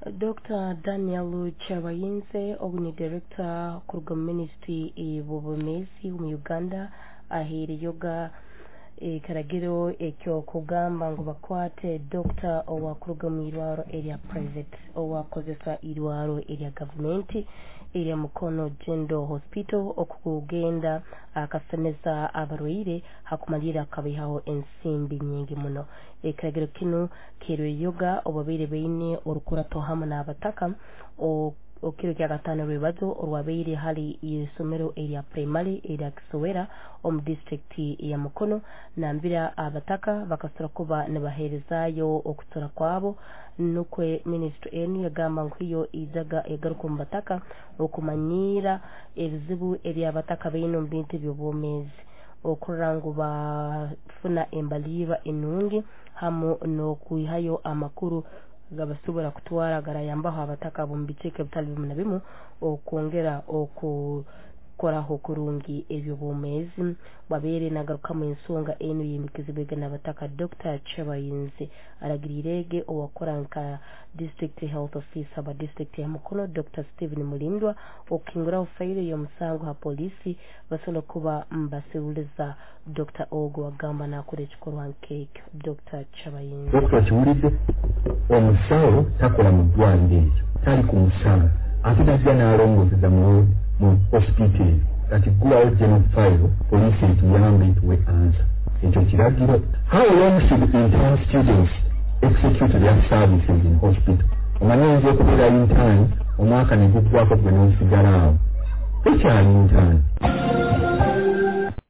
Dr. Daniel Chabayinze ogni director ku ministry ebubumezi mu Uganda ahiri yoga karagiro ekyo kugamba ngo bakwate Dr. owakuruga mu irwaro area private owakozesa irwaro area government area mukono Gendo Hospital okugenda akasemeza abarwaire hakumalira kabihaho ensimbi nyingi muno karagiro kino kero yoga obabire beine orukurato hamwe n'abataka okiro kya gatano rwebazo orwabeire hali yesomero area primary area Kisowera district ya Mukono nambira abataka bakasura kuba nebaherezayo okutora kwabo nukwe ministry enu yagamba nkiyo izaga egaruka mu bataka okumanyira ebizibu eri abataka beino mbintu by'obwomezi okurangu bafuna embaliba enungi hamo no kuihayo amakuru gabasubira kutwara garayambaho abataka bumbiceke bitali bimu na bimu okongera okukoraho kurungi ebyo bumezi babere nagaruka mu ensonga eno yimikizibega n'abataka Dr. Chabayinze aragirirege owakoranka district health officer ba district ya Mukono Dr. Steven Mulindwa okingura file yo musango ha polisi basono kuba mbaseuliza Dr. Ogo agamba nakore kikorwa nkeke Dr. Chabayinze Dr. Chiwulide omusawo takola mu ddwaliro tali ku musawo atudde n'alongooza mu hospital kati gulawo general file police etuyambe tuwe answer ekyo kiragiro how long should intern students execute their services in hospital omanyiza okubeera intern omwaka ne guggwako gwe n'osigala awo ekyali intern